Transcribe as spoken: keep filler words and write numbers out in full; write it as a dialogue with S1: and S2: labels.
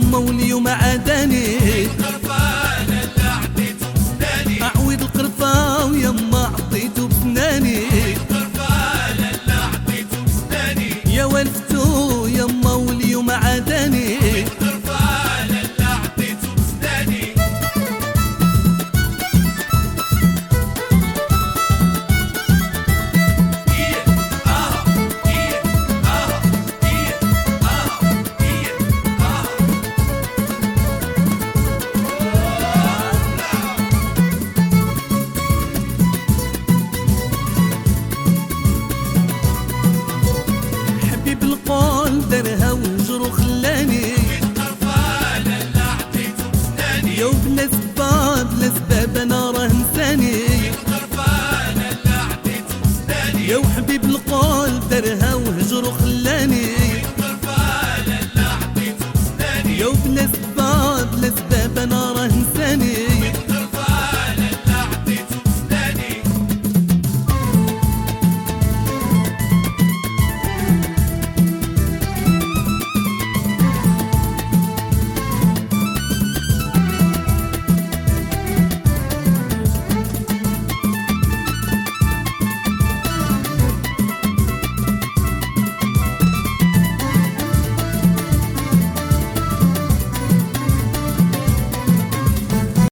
S1: يما واليوم عاداني
S2: القرفان اللي عطيته بسناني
S1: أعويد القرفة ويما عطيته بسناني
S2: القرفان اللي عطيته بسناني
S1: يا والفتو يما واليوم عاداني
S2: القرفان اللي عطيته بسناني
S1: بالقول درها وجرو خلاني
S2: القرفان اللي عطيته بسناني
S1: يا وبلا سباب بلا سباب انا